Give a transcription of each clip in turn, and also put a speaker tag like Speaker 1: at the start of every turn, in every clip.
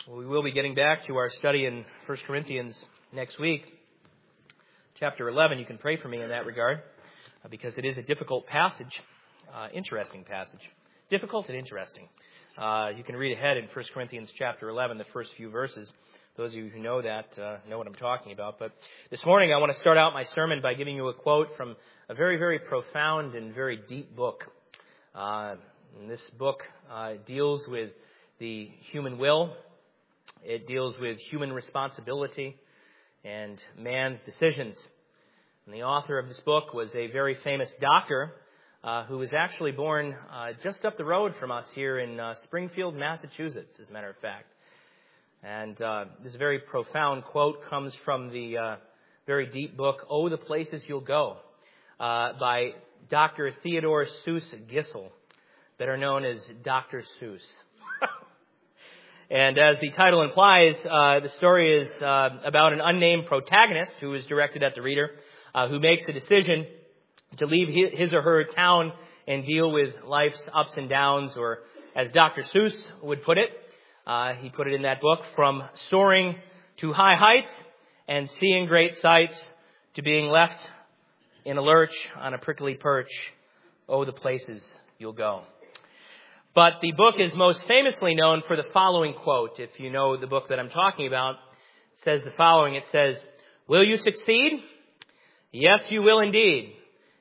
Speaker 1: Well, we will be getting back to our study in 1 Corinthians next week. Chapter 11, you can pray for me in that regard, because it is a difficult passage, interesting passage. Difficult and interesting. You can read ahead in 1 Corinthians chapter 11, the first few verses. Those of you who know that know what I'm talking about. But this morning I want to start out my sermon by giving you a quote from a very, very profound and very deep book. And this book deals with the human will. It deals with human responsibility and man's decisions. And the author of this book was a very famous doctor who was actually born just up the road from us here in Springfield, Massachusetts, as a matter of fact. And this very profound quote comes from the very deep book, Oh, the Places You'll Go, by Dr. Theodore Seuss Gissel, better known as Dr. Seuss. And as the title implies, the story is about an unnamed protagonist who is directed at the reader, who makes a decision to leave his or her town and deal with life's ups and downs, or as Dr. Seuss would put it, he put it in that book, from soaring to high heights and seeing great sights to being left in a lurch on a prickly perch. Oh, the places you'll go. But the book is most famously known for the following quote. If you know the book that I'm talking about, it says the following. It says, "Will you succeed? Yes, you will indeed.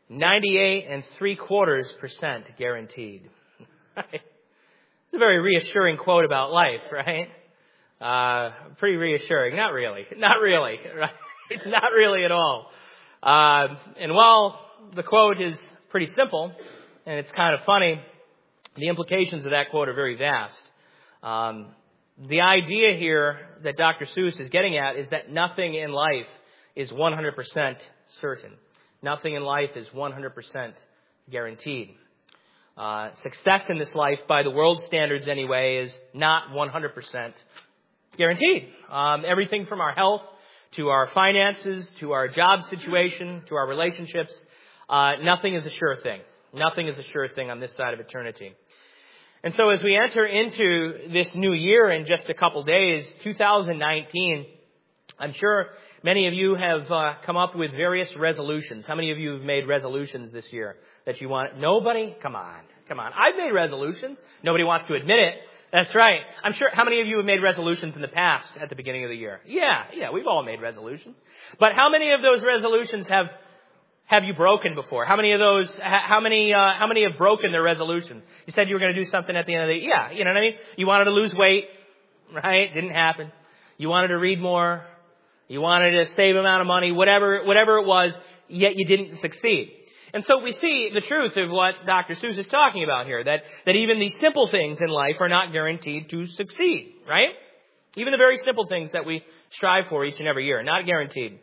Speaker 1: 98.75% guaranteed." It's a very reassuring quote about life, right? Pretty reassuring. Not really. Not really. Right? Not really at all. And while the quote is pretty simple and it's kind of funny, the implications of that quote are very vast. The idea here that Dr. Seuss is getting at is that nothing in life is 100% certain. Nothing in life is 100% guaranteed. Success in this life, by the world's standards anyway, is not 100% guaranteed. Everything from our health to our finances to our job situation to our relationships, nothing is a sure thing. Nothing is a sure thing on this side of eternity. And so as we enter into this new year in just a couple days, 2019, I'm sure many of you have come up with various resolutions. How many of you have made resolutions this year that you want? Nobody? Come on. I've made resolutions. Nobody wants to admit it. That's right. I'm sure. How many of you have made resolutions in the past at the beginning of the year? Yeah, we've all made resolutions. But how many of those resolutions have you broken before? How many of those, how many have broken their resolutions? You said you were going to do something at the end of the year. Yeah, you know what I mean? You wanted to lose weight, right? Didn't happen. You wanted to read more. You wanted to save amount of money, whatever it was, yet you didn't succeed. And so we see the truth of what Dr. Seuss is talking about here, that even the simple things in life are not guaranteed to succeed, right? Even the very simple things that we strive for each and every year, not guaranteed.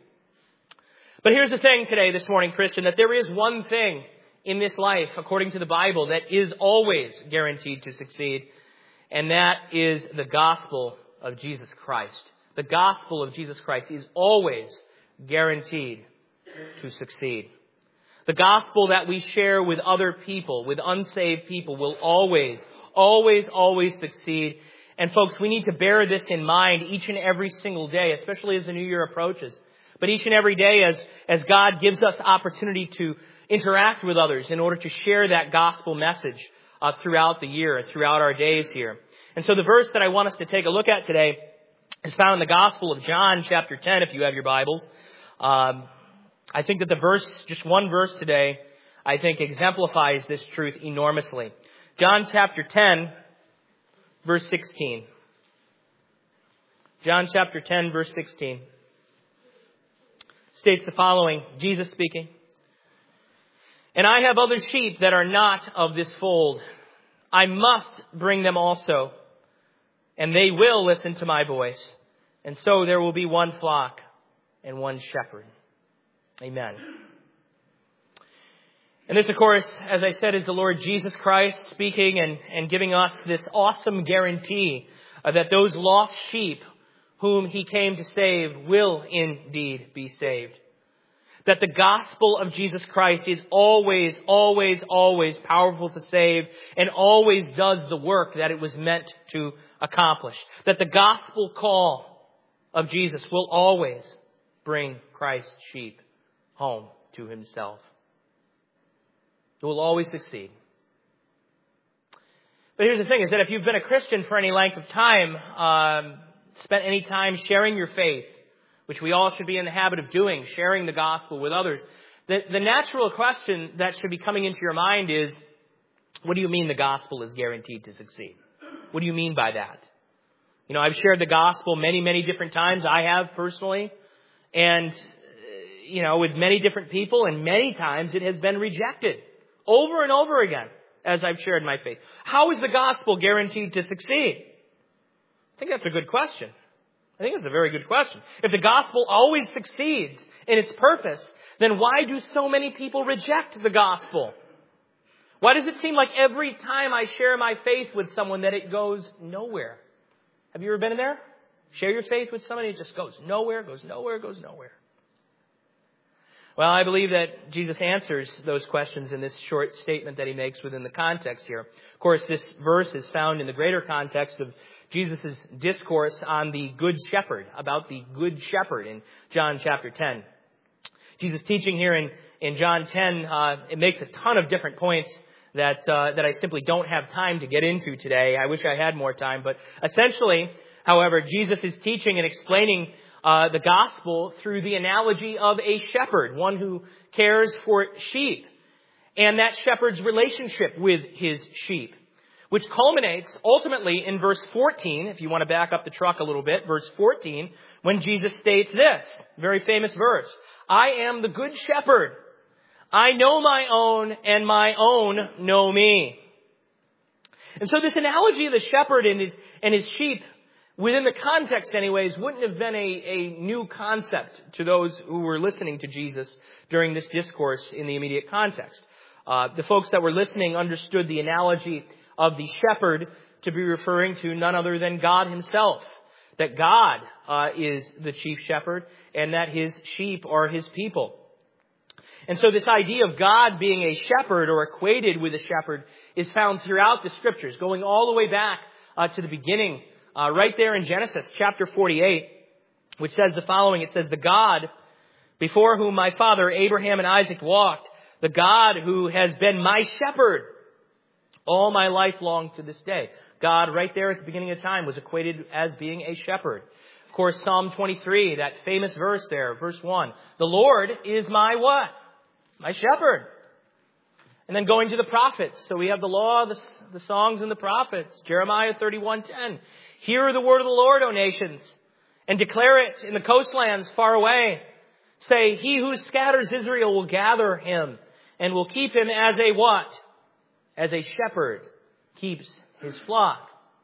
Speaker 1: But here's the thing today, this morning, Christian, that there is one thing in this life, according to the Bible, that is always guaranteed to succeed, and that is the gospel of Jesus Christ. The gospel of Jesus Christ is always guaranteed to succeed. The gospel that we share with other people, with unsaved people, will always, always, always succeed. And folks, we need to bear this in mind each and every single day, especially as the new year approaches. But each and every day as God gives us opportunity to interact with others in order to share that gospel message throughout the year, throughout our days here. And so the verse that I want us to take a look at today is found in the Gospel of John, chapter 10, if you have your Bibles. I think that the verse, just one verse today, I think exemplifies this truth enormously. John chapter 10, verse 16. John chapter 10, verse 16. States the following, Jesus speaking. "And I have other sheep that are not of this fold. I must bring them also, and they will listen to my voice. And so there will be one flock and one shepherd." Amen. And this, of course, as I said, is the Lord Jesus Christ speaking and giving us this awesome guarantee that those lost sheep whom he came to save will indeed be saved. That the gospel of Jesus Christ is always, always, always powerful to save and always does the work that it was meant to accomplish. That the gospel call of Jesus will always bring Christ's sheep home to himself. It will always succeed. But here's the thing, is that if you've been a Christian for any length of time, spent any time sharing your faith, which we all should be in the habit of doing, sharing the gospel with others, the natural question that should be coming into your mind is, what do you mean the gospel is guaranteed to succeed? What do you mean by that? You know, I've shared the gospel many, many different times. I have personally. And, you know, with many different people, and many times it has been rejected over and over again as I've shared my faith. How is the gospel guaranteed to succeed? I think that's a good question. I think it's a very good question. If the gospel always succeeds in its purpose, then why do so many people reject the gospel? Why does it seem like every time I share my faith with someone that it goes nowhere? Have you ever been in there? Share your faith with somebody, it just goes nowhere, goes nowhere, goes nowhere. Well, I believe that Jesus answers those questions in this short statement that he makes within the context here. Of course, this verse is found in the greater context of Jesus' discourse on the Good Shepherd, about the Good Shepherd in John chapter 10. Jesus' teaching here in John 10, it makes a ton of different points that I simply don't have time to get into today. I wish I had more time. But essentially, however, Jesus is teaching and explaining the gospel through the analogy of a shepherd, one who cares for sheep, and that shepherd's relationship with his sheep, which culminates ultimately in verse 14, if you want to back up the truck a little bit, verse 14, when Jesus states this, very famous verse, I am the good shepherd. I know my own, and my own know me. And so this analogy of the shepherd and his sheep, within the context anyways, wouldn't have been a new concept to those who were listening to Jesus during this discourse in the immediate context. The folks that were listening understood the analogy of the shepherd to be referring to none other than God himself. That God is the chief shepherd and that his sheep are his people. And so this idea of God being a shepherd or equated with a shepherd is found throughout the scriptures, going all the way back to the beginning, right there in Genesis chapter 48, which says the following. It says, the God before whom my father Abraham and Isaac walked, the God who has been my shepherd all my life long to this day. God, right there at the beginning of time, was equated as being a shepherd. Of course, Psalm 23, that famous verse there, verse 1. The Lord is my what? My shepherd. And then going to the prophets. So we have the law, the songs, and the prophets. Jeremiah 31:10. Hear the word of the Lord, O nations, and declare it in the coastlands far away. Say, he who scatters Israel will gather him, and will keep him as a what? As a shepherd keeps his flock.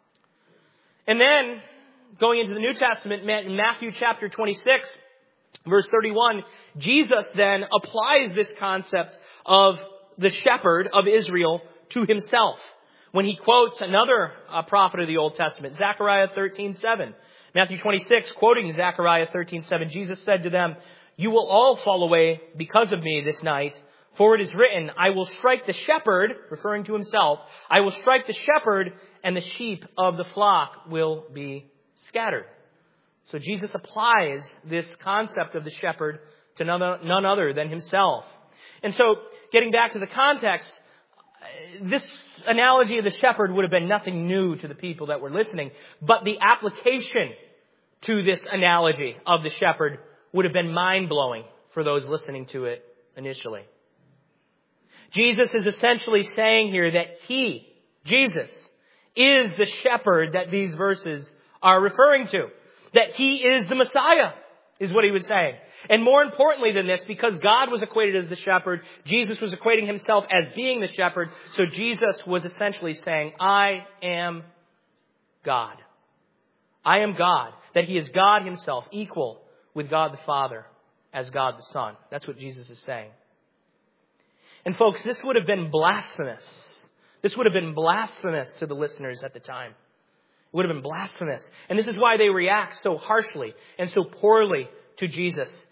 Speaker 1: And then, going into the New Testament, in Matthew chapter 26, verse 31, Jesus then applies this concept of the shepherd of Israel to himself when he quotes another prophet of the Old Testament, Zechariah 13:7. Matthew 26, quoting Zechariah 13:7, Jesus said to them, you will all fall away because of me this night. For it is written, I will strike the shepherd, referring to himself, I will strike the shepherd, and the sheep of the flock will be scattered. So Jesus applies this concept of the shepherd to none other than himself. And so, getting back to the context, this analogy of the shepherd would have been nothing new to the people that were listening, but the application to this analogy of the shepherd would have been mind-blowing for those listening to it initially. Jesus is essentially saying here that he, Jesus, is the shepherd that these verses are referring to. That he is the Messiah, is what he was saying. And more importantly than this, because God was equated as the shepherd, Jesus was equating himself as being the shepherd. So Jesus was essentially saying, I am God. I am God. That he is God himself, equal with God the Father as God the Son. That's what Jesus is saying. And folks, this would have been blasphemous. This would have been blasphemous to the listeners at the time. It would have been blasphemous. And this is why they react so harshly and so poorly to Jesus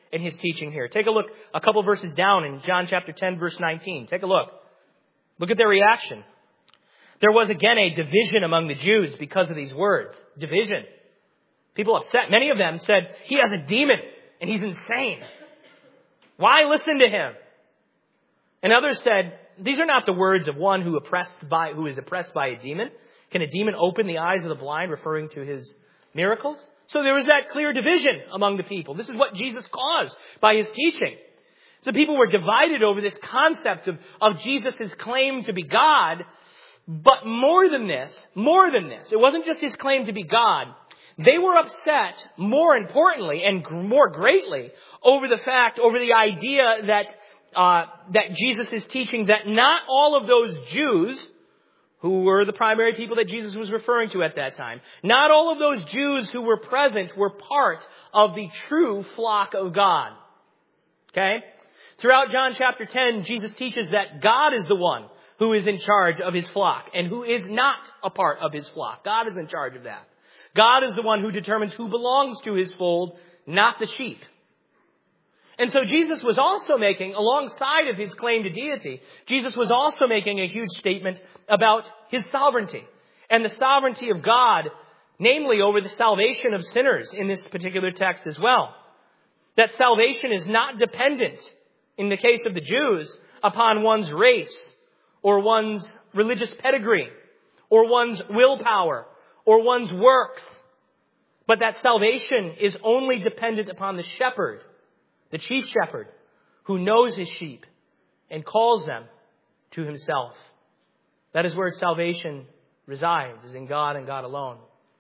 Speaker 1: in his teaching here. Take a look a couple verses down in John chapter 10, verse 19. Take a look. Look at their reaction. There was again a division among the Jews because of these words. Division. People upset. Many of them said, he has a demon and he's insane. Why listen to him? And others said, these are not the words of one who is oppressed by a demon. Can a demon open the eyes of the blind, referring to his miracles? So there was that clear division among the people. This is what Jesus caused by his teaching. So people were divided over this concept of Jesus' claim to be God. But more than this, it wasn't just his claim to be God. They were upset, more importantly and more greatly, over the idea that Jesus is teaching that not all of those Jews, who were the primary people that Jesus was referring to at that time, not all of those Jews who were present were part of the true flock of God. Okay? Throughout John chapter 10, Jesus teaches that God is the one who is in charge of his flock and who is not a part of his flock. God is in charge of that. God is the one who determines who belongs to his fold, not the sheep. And so Jesus was also making, alongside of his claim to deity, Jesus was also making a huge statement about his sovereignty and the sovereignty of God, namely over the salvation of sinners in this particular text as well. That salvation is not dependent, in the case of the Jews, upon one's race or one's religious pedigree or one's willpower or one's works, but that salvation is only dependent upon the shepherd, the chief shepherd, who knows his sheep and calls them to himself. That is where salvation resides, is in God and God alone.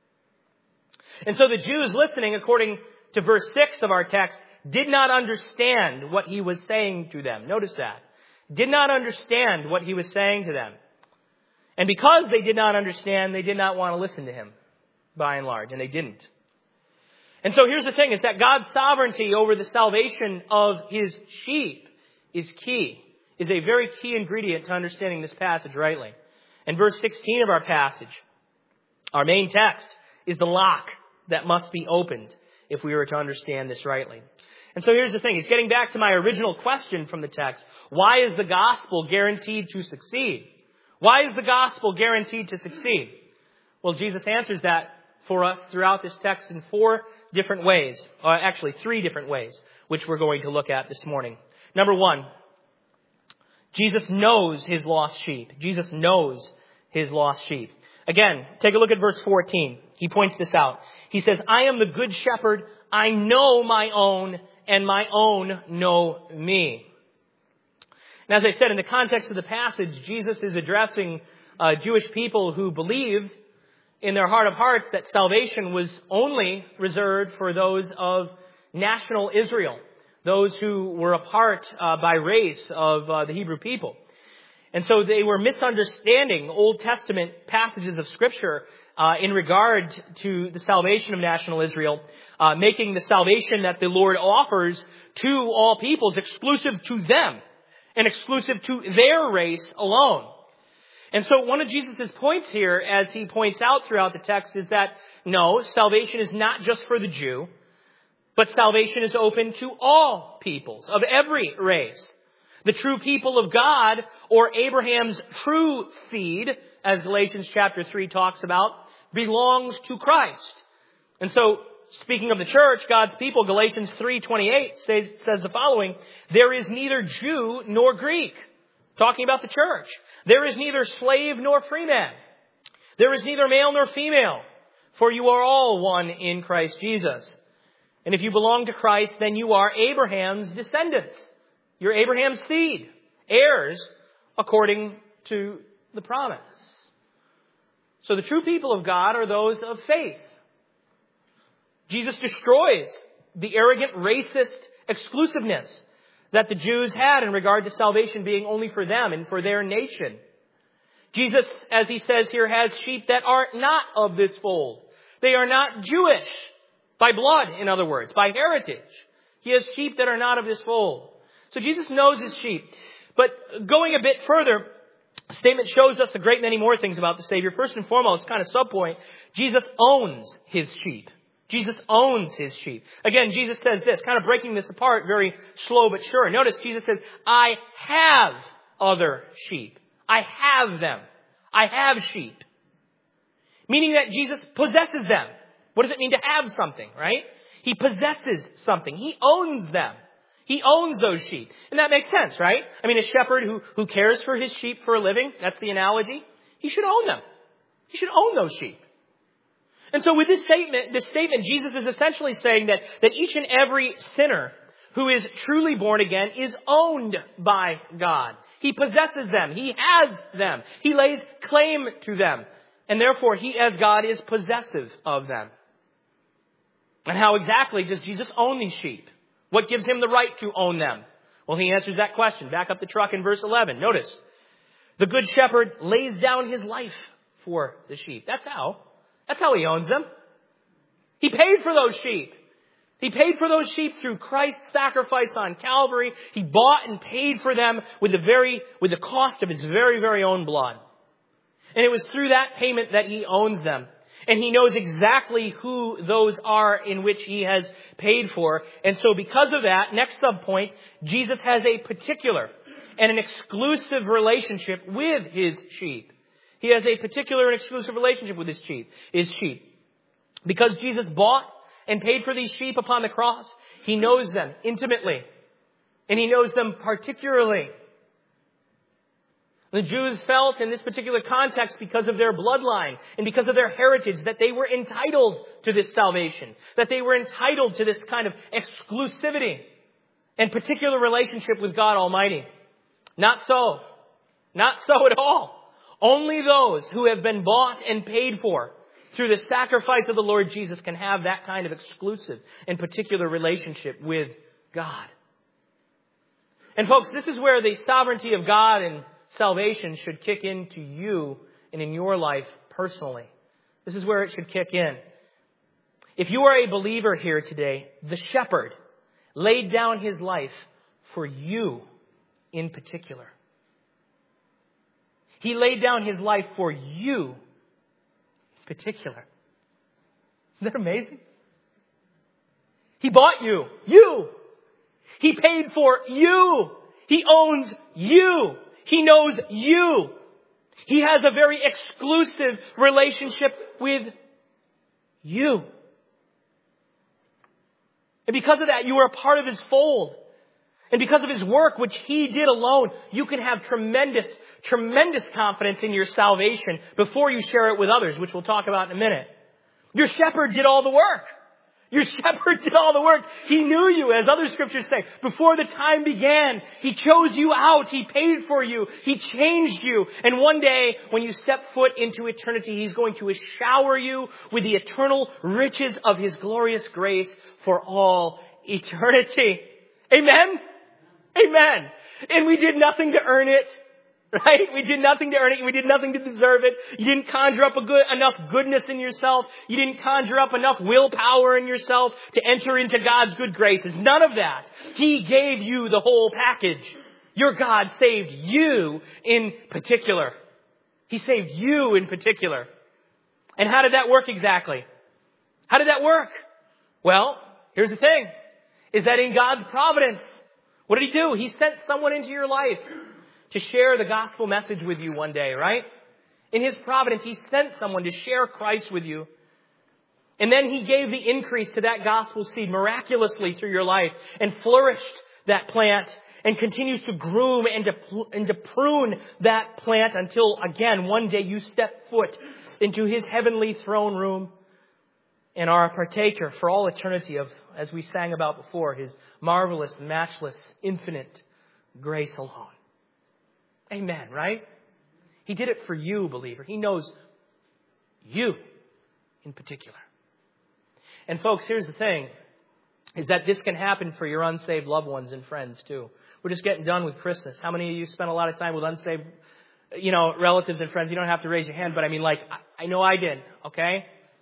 Speaker 1: And so the Jews listening, according to verse 6 of our text, did not understand what he was saying to them. Notice that. Did not understand what he was saying to them. And because they did not understand, they did not want to listen to him, by and large, and they didn't. And so here's the thing, is that God's sovereignty over the salvation of his sheep is key, is a very key ingredient to understanding this passage rightly. And verse 16 of our passage, our main text, is the lock that must be opened if we were to understand this rightly. And so here's the thing, is getting back to my original question from the text, why is the gospel guaranteed to succeed? Why is the gospel guaranteed to succeed? Well, Jesus answers that for us throughout this text in 4 different ways, or actually 3 different ways, which we're going to look at this morning. Number 1, Jesus knows his lost sheep. Jesus knows his lost sheep. Again, take a look at verse 14. He points this out. He says, I am the good shepherd. I know my own, and my own know me. And as I said, in the context of the passage, Jesus is addressing Jewish people who believed in their heart of hearts that salvation was only reserved for those of national Israel, those who were a part by race of the Hebrew people. And so they were misunderstanding Old Testament passages of Scripture in regard to the salvation of national Israel, making the salvation that the Lord offers to all peoples exclusive to them and exclusive to their race alone. And so one of Jesus' points here, as he points out throughout the text, is that no, salvation is not just for the Jew, but salvation is open to all peoples of every race. The true people of God, or Abraham's true seed, as Galatians chapter 3 talks about, belongs to Christ. And so, speaking of the church, God's people, Galatians 3:28 says the following, there is neither Jew nor Greek. Talking about the church. There is neither slave nor free man. There is neither male nor female. For you are all one in Christ Jesus. And if you belong to Christ, then you are Abraham's descendants. You're Abraham's seed. Heirs according to the promise. So the true people of God are those of faith. Jesus destroys the arrogant, racist exclusiveness that the Jews had in regard to salvation being only for them and for their nation. Jesus, as he says here, has sheep that are not of this fold. They are not Jewish by blood, in other words, by heritage. He has sheep that are not of this fold. So Jesus knows his sheep. But going a bit further, the statement shows us a great many more things about the Savior. First and foremost, kind of subpoint, Jesus owns his sheep. Jesus owns his sheep. Again, Jesus says this, kind of breaking this apart, very slow but sure. Notice Jesus says, I have other sheep. I have them. I have sheep. Meaning that Jesus possesses them. What does it mean to have something, right? He possesses something. He owns them. He owns those sheep. And that makes sense, right? I mean, a shepherd who cares for his sheep for a living, that's the analogy, he should own them. He should own those sheep. And so with this statement, Jesus is essentially saying that each and every sinner who is truly born again is owned by God. He possesses them. He has them. He lays claim to them. And therefore, he as God is possessive of them. And how exactly does Jesus own these sheep? What gives him the right to own them? Well, he answers that question. Back up the truck in verse 11. Notice, the good shepherd lays down his life for the sheep. That's how he owns them. He paid for those sheep. He paid for those sheep through Christ's sacrifice on Calvary. He bought and paid for them with the cost of his very, very own blood. And it was through that payment that he owns them. And he knows exactly who those are in which he has paid for. And so because of that, next subpoint, Jesus has a particular and an exclusive relationship with his sheep. He has a particular and exclusive relationship with his sheep. Because Jesus bought and paid for these sheep upon the cross, he knows them intimately. And he knows them particularly. The Jews felt in this particular context, because of their bloodline and because of their heritage, that they were entitled to this salvation, that they were entitled to this kind of exclusivity and particular relationship with God Almighty. Not so. Not so at all. Only those who have been bought and paid for through the sacrifice of the Lord Jesus can have that kind of exclusive and particular relationship with God. And folks, this is where the sovereignty of God and salvation should kick into you and in your life personally. This is where it should kick in. If you are a believer here today, the shepherd laid down his life for you in particular. He laid down his life for you in particular. Isn't that amazing? He bought you. You. He paid for you. He owns you. He knows you. He has a very exclusive relationship with you. And because of that, you are a part of his fold. And because of his work, which he did alone, you can have tremendous confidence in your salvation before you share it with others, which we'll talk about in a minute. Your shepherd did all the work. Your shepherd did all the work. He knew you, as other scriptures say. Before the time began, he chose you out. He paid for you. He changed you. And one day, when you step foot into eternity, he's going to shower you with the eternal riches of his glorious grace for all eternity. Amen? Amen. And we did nothing to earn it. Right? We did nothing to earn it. We did nothing to deserve it. You didn't conjure up enough goodness in yourself. You didn't conjure up enough willpower in yourself to enter into God's good graces. None of that. He gave you the whole package. Your God saved you in particular. He saved you in particular. And how did that work exactly? How did that work? Well, here's the thing. Is that in God's providence, what did he do? He sent someone into your life to share the gospel message with you one day, right? In his providence, he sent someone to share Christ with you. And then he gave the increase to that gospel seed miraculously through your life and flourished that plant and continues to groom and to prune that plant until, again, one day you step foot into his heavenly throne room and are a partaker for all eternity of, as we sang about before, his marvelous, matchless, infinite grace alone. Amen, right? He did it for you, believer. He knows you in particular. And folks, here's the thing, is that this can happen for your unsaved loved ones and friends too. We're just getting done with Christmas. How many of you spent a lot of time with unsaved, relatives and friends? You don't have to raise your hand, but I know I did, okay?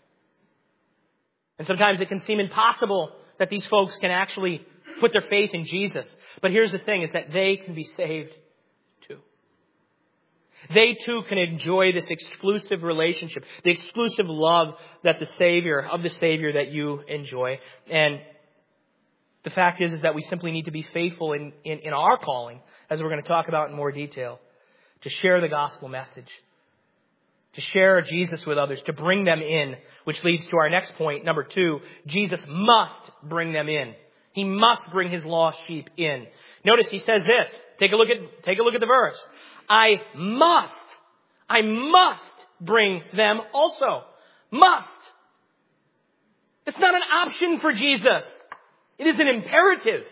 Speaker 1: And sometimes it can seem impossible that these folks can actually put their faith in Jesus. But here's the thing, is that they can be saved too. They too can enjoy this exclusive relationship, the exclusive love that the Savior that you enjoy. And the fact is that we simply need to be faithful in our calling, as we're going to talk about in more detail, to share the gospel message, to share Jesus with others, to bring them in, which leads to our next point, number 2. Jesus must bring them in. He must bring his lost sheep in. Notice he says this. Take a look at the verse. I must bring them also. Must. It's not an option for Jesus. It is an imperative.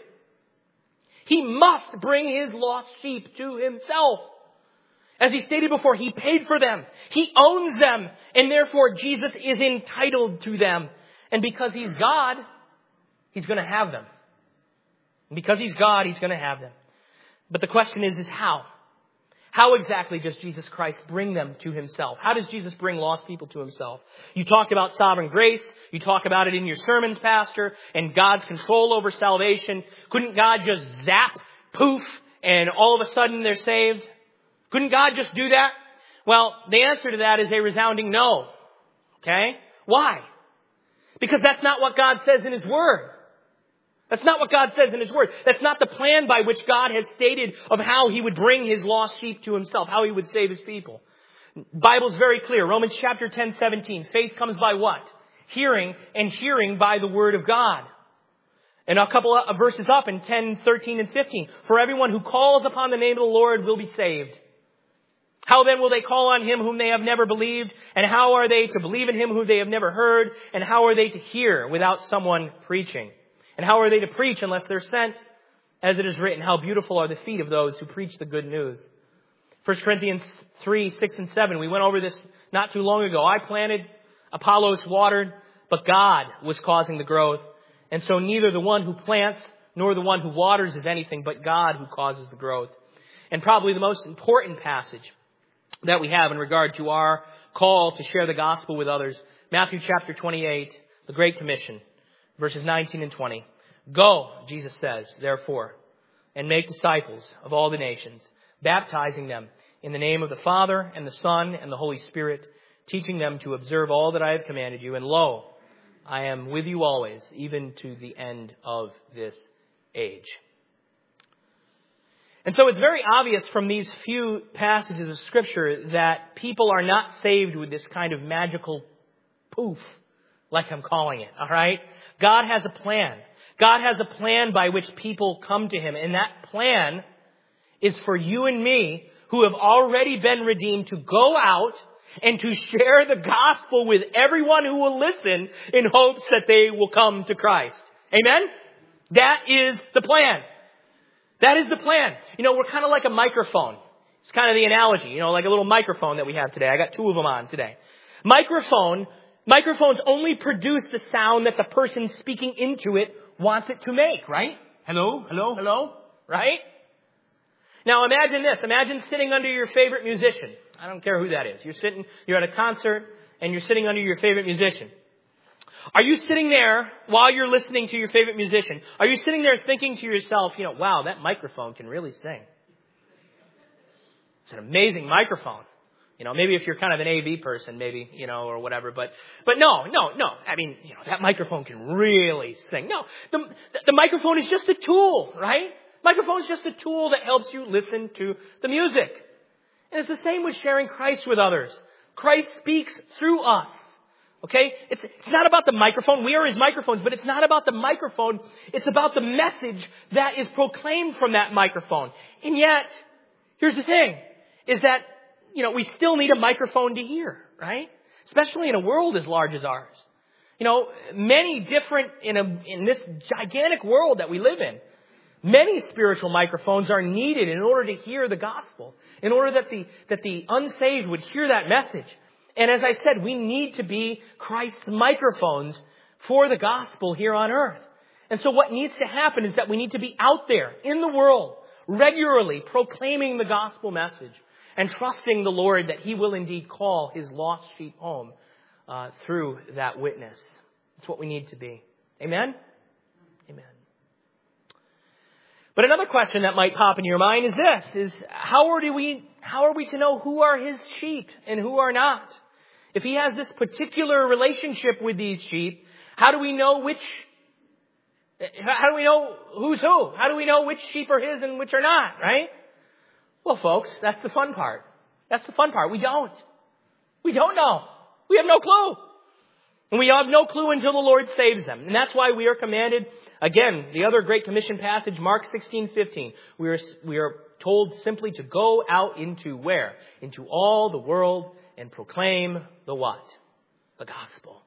Speaker 1: He must bring his lost sheep to himself. As he stated before, he paid for them. He owns them. And therefore, Jesus is entitled to them. And because he's God, he's going to have them. And because he's God, he's going to have them. But the question is how? How exactly does Jesus Christ bring them to himself? How does Jesus bring lost people to himself? You talk about sovereign grace. You talk about it in your sermons, Pastor, and God's control over salvation. Couldn't God just zap, poof, and all of a sudden they're saved? Couldn't God just do that? Well, the answer to that is a resounding no. Okay? Why? Because that's not what God says in his word. That's not what God says in his word. That's not the plan by which God has stated of how he would bring his lost sheep to himself, how he would save his people. Bible's very clear. Romans chapter 10:17. Faith comes by what? Hearing, and hearing by the word of God. And a couple of verses up in 10:13 and 15. For everyone who calls upon the name of the Lord will be saved. How then will they call on him whom they have never believed? And how are they to believe in him who they have never heard? And how are they to hear without someone preaching? And how are they to preach unless they're sent? As it is written, how beautiful are the feet of those who preach the good news. 1 Corinthians 3:6 and 7. We went over this not too long ago. I planted, Apollos watered, but God was causing the growth. And so neither the one who plants nor the one who waters is anything but God who causes the growth. And probably the most important passage that we have in regard to our call to share the gospel with others, Matthew chapter 28, the Great Commission, verses 19 and 20. Go, Jesus says, therefore, and make disciples of all the nations, baptizing them in the name of the Father and the Son and the Holy Spirit, teaching them to observe all that I have commanded you. And lo, I am with you always, even to the end of this age. And so it's very obvious from these few passages of Scripture that people are not saved with this kind of magical poof, like I'm calling it, all right? God has a plan. God has a plan by which people come to him. And that plan is for you and me, who have already been redeemed, to go out and to share the gospel with everyone who will listen in hopes that they will come to Christ. Amen? That is the plan. That is the plan. You know, we're kind of like a microphone. It's kind of the analogy, you know, like a little microphone that we have today. I got 2 of them on today. Microphones only produce the sound that the person speaking into it wants it to make, right? Hello, hello, hello, right? Now imagine this. Imagine sitting under your favorite musician. I don't care who that is. You're at a concert and you're sitting under your favorite musician. Are you sitting there while you're listening to your favorite musician? Are you sitting there thinking to yourself, you know, wow, that microphone can really sing. It's an amazing microphone. You know, maybe if you're kind of an AV person, maybe, you know, or whatever. But no. I mean, you know, that microphone can really sing. No, the microphone is just a tool, right? Microphone is just a tool that helps you listen to the music. And it's the same with sharing Christ with others. Christ speaks through us. Okay? It's not about the microphone. We are his microphones, but it's not about the microphone. It's about the message that is proclaimed from that microphone. And yet, here's the thing, is that, you know, we still need a microphone to hear, right? Especially in a world as large as ours. You know, many different, in this gigantic world that we live in, many spiritual microphones are needed in order to hear the gospel, in order that the unsaved would hear that message. And as I said, we need to be Christ's microphones for the gospel here on earth. And so what needs to happen is that we need to be out there in the world, regularly proclaiming the gospel message and trusting the Lord that he will indeed call his lost sheep home through that witness. That's what we need to be. Amen? Amen. But another question that might pop in your mind is this, how are we to know who are his sheep and who are not? If he has this particular relationship with these sheep, how do we know who's who? How do we know which sheep are his and which are not, right? Well, folks, that's the fun part. That's the fun part. We don't. We don't know. We have no clue. And we have no clue until the Lord saves them. And that's why we are commanded, again, the other Great Commission passage, Mark 16:15. We are told simply to go out into where? Into all the world and proclaim the what? The gospel.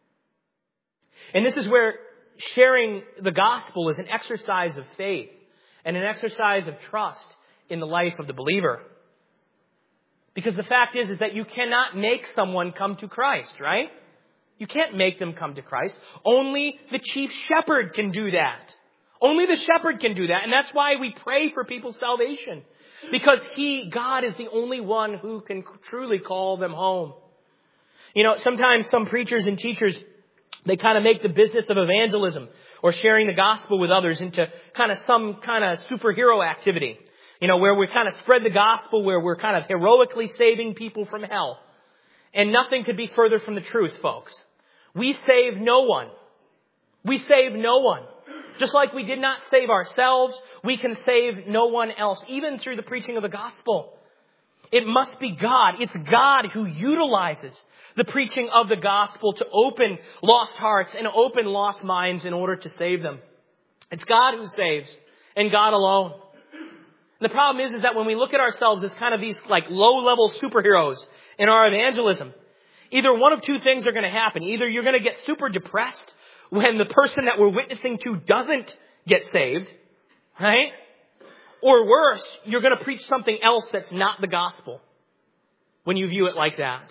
Speaker 1: And this is where sharing the gospel is an exercise of faith and an exercise of trust in the life of the believer. Because the fact is that you cannot make someone come to Christ, right? You can't make them come to Christ. Only the chief shepherd can do that. Only the shepherd can do that. And that's why we pray for people's salvation. Because God is the only one who can truly call them home. You know, sometimes some preachers and teachers, they kind of make the business of evangelism or sharing the gospel with others into kind of some kind of superhero activity. You know, where we kind of spread the gospel, where we're kind of heroically saving people from hell. And nothing could be further from the truth, folks. We save no one. We save no one. Just like we did not save ourselves, we can save no one else, even through the preaching of the gospel. It must be God. It's God who utilizes the preaching of the gospel to open lost hearts and open lost minds in order to save them. It's God who saves, and God alone. The problem is that when we look at ourselves as kind of these like low-level superheroes in our evangelism, either one of two things are going to happen. Either you're going to get super depressed when the person that we're witnessing to doesn't get saved, right? Or worse, you're going to preach something else that's not the gospel when you view it like that.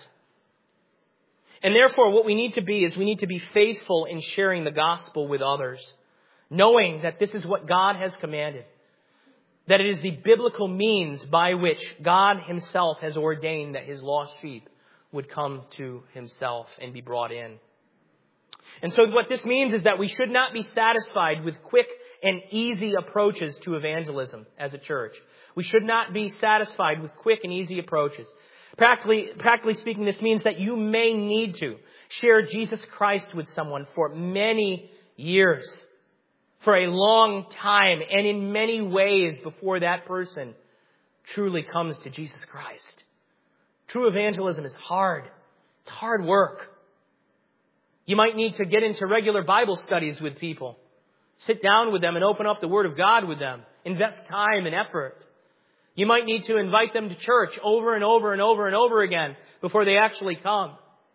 Speaker 1: And therefore, what we need to be is we need to be faithful in sharing the gospel with others, knowing that this is what God has commanded. That it is the biblical means by which God himself has ordained that his lost sheep would come to himself and be brought in. And so what this means is that we should not be satisfied with quick and easy approaches to evangelism as a church. We should not be satisfied with quick and easy approaches. Practically speaking, this means that you may need to share Jesus Christ with someone for many years, for a long time, and in many ways before that person truly comes to Jesus Christ. True evangelism is hard. It's hard work. You might need to get into regular Bible studies with people. Sit down with them and open up the Word of God with them. Invest time and effort. You might need to invite them to church over and over and over and over again before they actually come.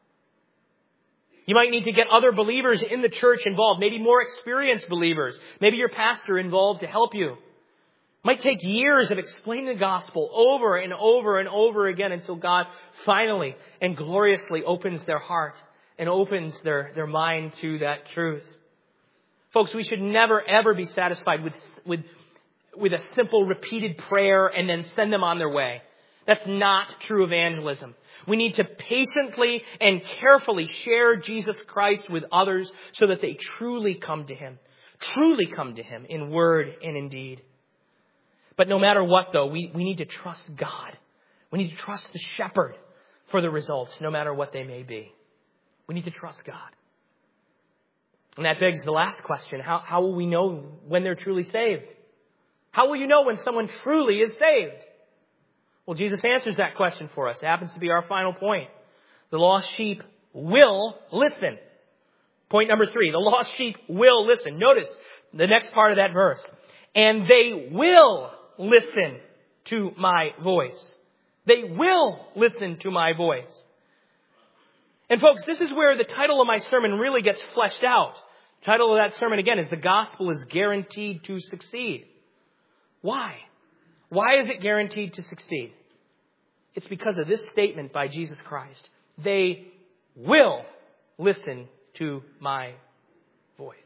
Speaker 1: You might need to get other believers in the church involved, maybe more experienced believers, maybe your pastor involved to help you. It might take years of explaining the gospel over and over and over again until God finally and gloriously opens their heart and opens their mind to that truth. Folks, we should never ever be satisfied with a simple repeated prayer and then send them on their way. That's not true evangelism. We need to patiently and carefully share Jesus Christ with others so that they truly come to him in word and in deed. But no matter what, though, we need to trust God. We need to trust the shepherd for the results, no matter what they may be. We need to trust God. And that begs the last question. How will we know when they're truly saved? How will you know when someone truly is saved? Well, Jesus answers that question for us. It happens to be our final point. The lost sheep will listen. Point number 3, the lost sheep will listen. Notice the next part of that verse. And they will listen to my voice. They will listen to my voice. And folks, this is where the title of my sermon really gets fleshed out. The title of that sermon, again, is The Gospel is Guaranteed to Succeed. Why? Why is it guaranteed to succeed? It's because of this statement by Jesus Christ. They will listen to my voice.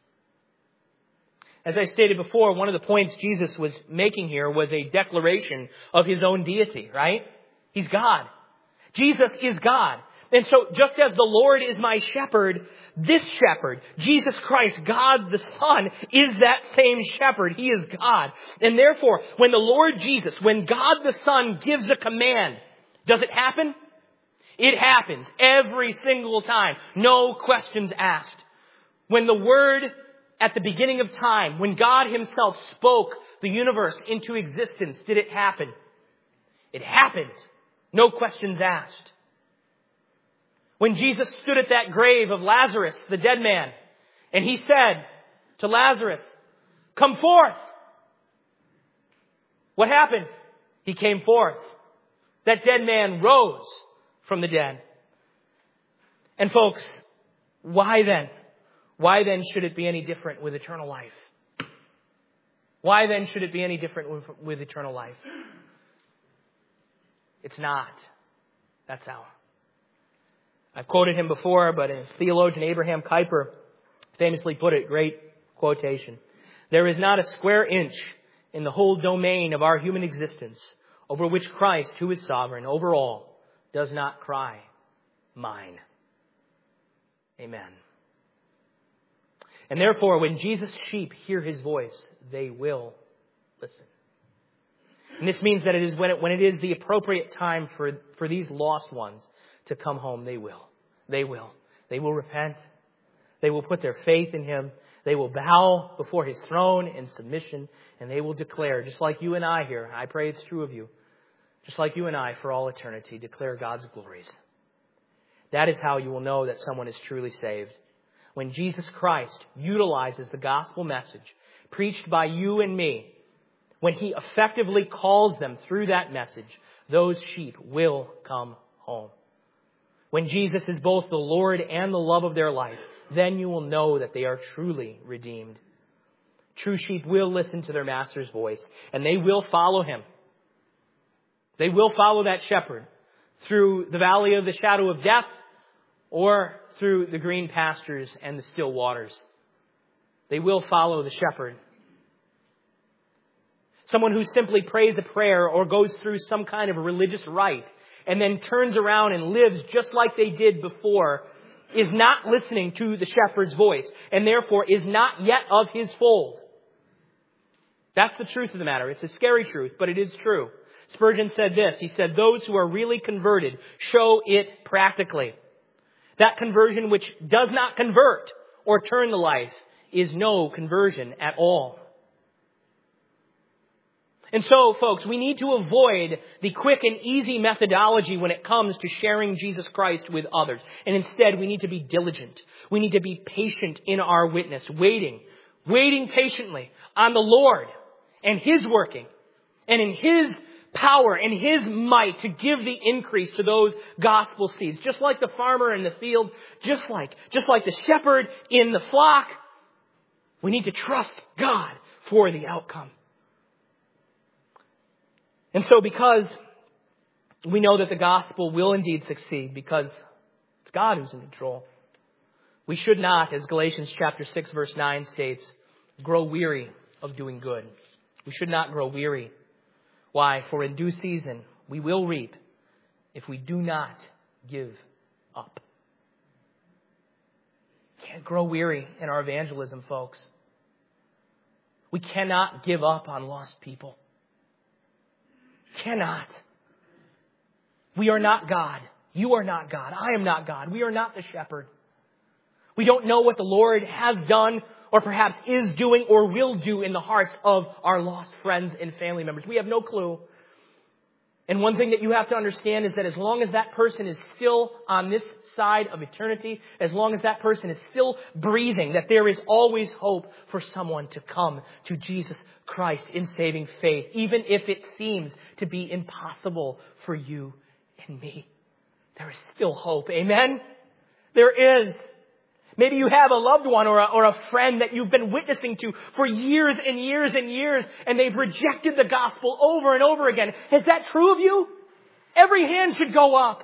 Speaker 1: As I stated before, one of the points Jesus was making here was a declaration of his own deity, right? He's God. Jesus is God. And so just as the Lord is my shepherd, this shepherd, Jesus Christ, God the Son, is that same shepherd. He is God. And therefore, when the Lord Jesus, when God the Son gives a command, does it happen? It happens every single time. No questions asked. When the Word at the beginning of time, when God Himself spoke the universe into existence, did it happen? It happened. No questions asked. When Jesus stood at that grave of Lazarus, the dead man, and He said to Lazarus, "Come forth." What happened? He came forth. That dead man rose from the dead. And folks, why then? Why then should it be any different with eternal life? Why then should it be any different with eternal life? It's not. That's how. I've quoted him before, but as theologian Abraham Kuyper famously put it, great quotation, "There is not a square inch in the whole domain of our human existence over which Christ, who is sovereign over all, does not cry, 'Mine.'" Amen. And therefore, when Jesus' sheep hear His voice, they will listen. And this means that it is when it is the appropriate time for these lost ones to come home, they will. They will. They will repent. They will put their faith in Him. They will bow before His throne in submission. And they will declare, just like you and I here, I pray it's true of you, just like you and I for all eternity, declare God's glories. That is how you will know that someone is truly saved. When Jesus Christ utilizes the gospel message preached by you and me, when He effectively calls them through that message, those sheep will come home. When Jesus is both the Lord and the love of their life, then you will know that they are truly redeemed. True sheep will listen to their master's voice, and they will follow Him. They will follow that shepherd through the valley of the shadow of death or through the green pastures and the still waters. They will follow the shepherd. Someone who simply prays a prayer or goes through some kind of religious rite and then turns around and lives just like they did before is not listening to the shepherd's voice and therefore is not yet of His fold. That's the truth of the matter. It's a scary truth, but it is true. Spurgeon said this. He said, "Those who are really converted show it practically. That conversion which does not convert or turn the life is no conversion at all." And so, folks, we need to avoid the quick and easy methodology when it comes to sharing Jesus Christ with others. And instead, we need to be diligent. We need to be patient in our witness, waiting patiently on the Lord and His working and in His power and His might to give the increase to those gospel seeds. Just like the farmer in the field, just like the shepherd in the flock, we need to trust God for the outcome. And so because we know that the gospel will indeed succeed, because it's God who's in control, we should not, as Galatians chapter 6 verse 9 states, grow weary of doing good. We should not grow weary. Why? For in due season we will reap if we do not give up. We can't grow weary in our evangelism, folks. We cannot give up on lost people. Cannot. We are not God. You are not God. I am not God. We are not the shepherd. We don't know what the Lord has done or perhaps is doing or will do in the hearts of our lost friends and family members. We have no clue. And one thing that you have to understand is that as long as that person is still on this side of eternity, as long as that person is still breathing, that there is always hope for someone to come to Jesus Christ in saving faith, even if it seems to be impossible for you and me. There is still hope. Amen? There is. Maybe you have a loved one or a friend that you've been witnessing to for years and years and years, and they've rejected the gospel over and over again. Is that true of you? Every hand should go up.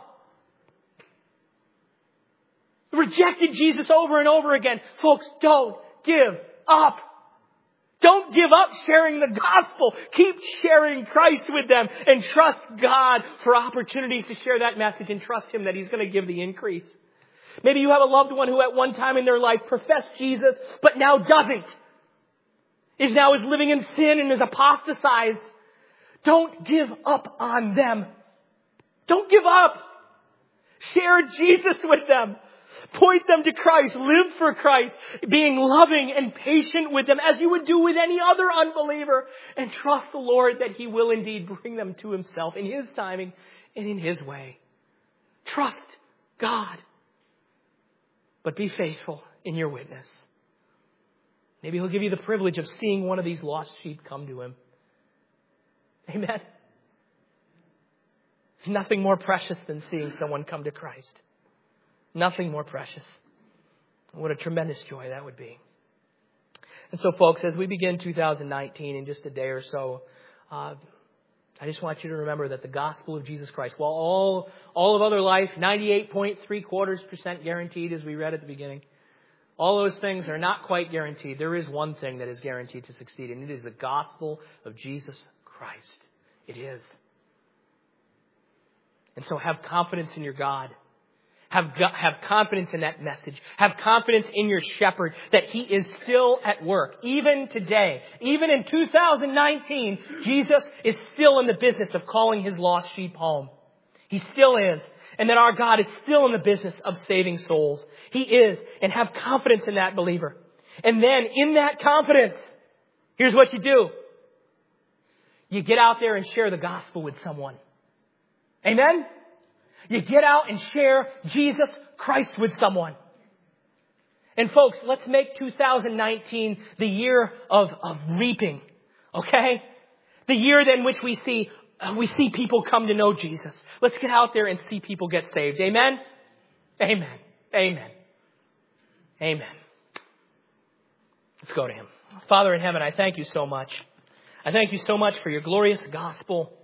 Speaker 1: Rejected Jesus over and over again. Folks, don't give up. Don't give up sharing the gospel. Keep sharing Christ with them and trust God for opportunities to share that message and trust Him that He's going to give the increase. Maybe you have a loved one who at one time in their life professed Jesus, but now doesn't. Is living in sin and is apostatized. Don't give up on them. Don't give up. Share Jesus with them. Point them to Christ. Live for Christ. Being loving and patient with them as you would do with any other unbeliever. And trust the Lord that He will indeed bring them to Himself in His timing and in His way. Trust God. But be faithful in your witness. Maybe He'll give you the privilege of seeing one of these lost sheep come to Him. Amen. There's nothing more precious than seeing someone come to Christ. Nothing more precious. What a tremendous joy that would be. And so, folks, as we begin 2019 in just a day or so, I just want you to remember that the gospel of Jesus Christ, while all of other life, 98.75% guaranteed, as we read at the beginning, all those things are not quite guaranteed. There is one thing that is guaranteed to succeed, and it is the gospel of Jesus Christ. It is. And so have confidence in your God. Have confidence in that message. Have confidence in your shepherd that He is still at work. Even today, even in 2019, Jesus is still in the business of calling His lost sheep home. He still is. And that our God is still in the business of saving souls. He is. And have confidence in that, believer. And then in that confidence, here's what you do. You get out there and share the gospel with someone. Amen? You get out and share Jesus Christ with someone. And folks, let's make 2019 the year of reaping. Okay? The year in which we see people come to know Jesus. Let's get out there and see people get saved. Amen? Amen. Amen. Amen. Let's go to Him. Father in heaven, I thank You so much. I thank You so much for Your glorious gospel.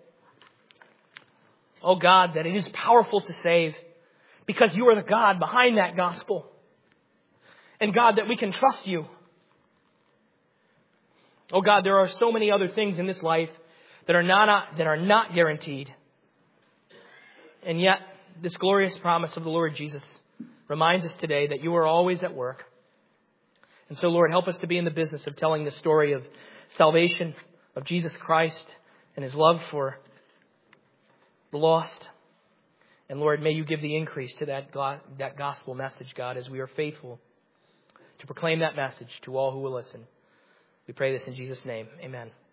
Speaker 1: Oh God, that it is powerful to save because You are the God behind that gospel. And God, that we can trust You. Oh God, there are so many other things in this life that are not guaranteed. And yet, this glorious promise of the Lord Jesus reminds us today that You are always at work. And so, Lord, help us to be in the business of telling the story of salvation, of Jesus Christ and His love for the lost. And Lord, may You give the increase to that gospel message, God, as we are faithful to proclaim that message to all who will listen. We pray this in Jesus' name. Amen.